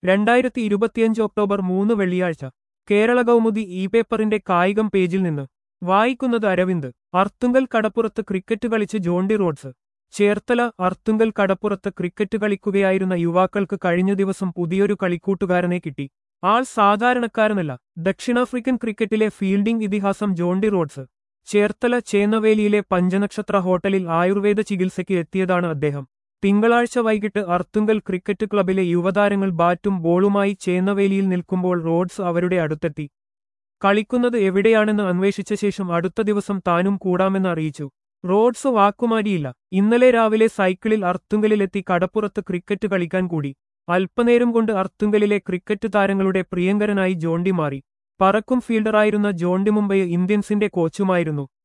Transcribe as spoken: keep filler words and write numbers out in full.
രണ്ടായിരത്തി ഇരുപത്തിയഞ്ച് ഒക്ടോബർ മൂന്ന് വെള്ളിയാഴ്ച കേരള കൗമുദി ഇ പേപ്പറിന്റെ കായികം പേജിൽ നിന്ന് വായിക്കുന്നത് അരവിന്ദ്. അർത്തുങ്കൽ കടപ്പുറത്ത് ക്രിക്കറ്റ് കളിച്ച് ജോണ്ടി റോഡ്സ്. ചേർത്തല. അർത്തുങ്കൽ കടപ്പുറത്ത് ക്രിക്കറ്റ് കളിക്കുകയായിരുന്ന യുവാക്കൾക്ക് കഴിഞ്ഞ ദിവസം പുതിയൊരു കളിക്കൂട്ടുകാരനെ കിട്ടി. ആൾ സാധാരണക്കാരനല്ല. ദക്ഷിണാഫ്രിക്കൻ ക്രിക്കറ്റിലെ ഫീൽഡിംഗ് ഇതിഹാസം ജോണ്ടി റോഡ്സ്. ചേർത്തല ചേന്നവേലിയിലെ പഞ്ചനക്ഷത്ര ഹോട്ടലിൽ ആയുർവേദ ചികിത്സയ്ക്ക് എത്തിയതാണ് അദ്ദേഹം. തിങ്കളാഴ്ച വൈകിട്ട് അർത്തുങ്കൽ ക്രിക്കറ്റ് ക്ലബിലെ യുവതാരങ്ങൾ ബാറ്റും ബോളുമായി ചേന്നവേലിയിൽ നിൽക്കുമ്പോൾ റോഡ്സ് അവരുടെ അടുത്തെത്തി. കളിക്കുന്നത് എവിടെയാണെന്ന് അന്വേഷിച്ച ശേഷം അടുത്ത ദിവസം താനും കൂടാമെന്ന് അറിയിച്ചു. റോഡ്സ് വാക്കുമാരിയില്ല. ഇന്നലെ രാവിലെ സൈക്കിളിൽ അർത്തുങ്കലിലെത്തി കടപ്പുറത്ത് ക്രിക്കറ്റ് കളിക്കാൻ കൂടി. അല്പനേരം കൊണ്ട് അർത്തുങ്കലിലെ ക്രിക്കറ്റ് താരങ്ങളുടെ പ്രിയങ്കരനായി ജോണ്ടി മാറി. പറക്കും ഫീൽഡറായിരുന്ന ജോണ്ടി മുംബൈ ഇന്ത്യൻസിന്റെ കോച്ചുമായിരുന്നു.